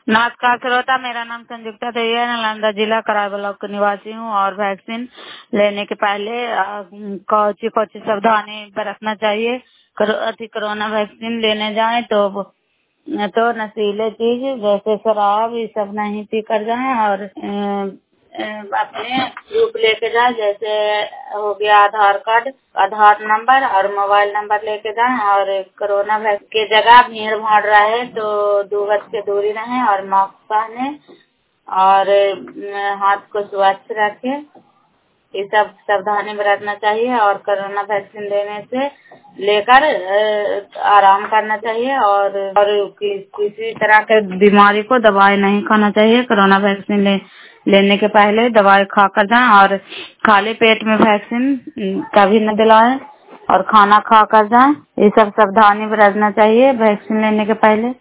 नमस्कार श्रोता, मेरा नाम संयुक्ता देवी है। नालंदा जिला कराय ब्लॉक की निवासी हूँ और वैक्सीन लेने के पहले कौन सी सावधानी बरतना चाहिए। कोरोना वैक्सीन लेने जाएं तो नशीले चीज जैसे शराब ये सब नहीं पी कर जाएं और अपने प्रूफ लेके जाएं, जैसे हो गया आधार कार्ड, आधार नंबर और मोबाइल नंबर लेके जाएं। और कोरोना वैक्सीन की जगह भीड़ भाड़ रहे तो 2 गज की दूरी रहें और मास्क पहने और हाथ को स्वच्छ रखें। ये सब सावधानी बरतना चाहिए और कोरोना वैक्सीन लेने से लेकर आराम करना चाहिए और किसी तरह के बीमारी को दवाई नहीं खाना चाहिए। कोरोना वैक्सीन लेने के पहले दवाई खाकर जाएं और खाली पेट में वैक्सीन कभी न दिलाएं और खाना खा कर जाएं। ये सब सावधानी बरतना चाहिए वैक्सीन लेने के पहले।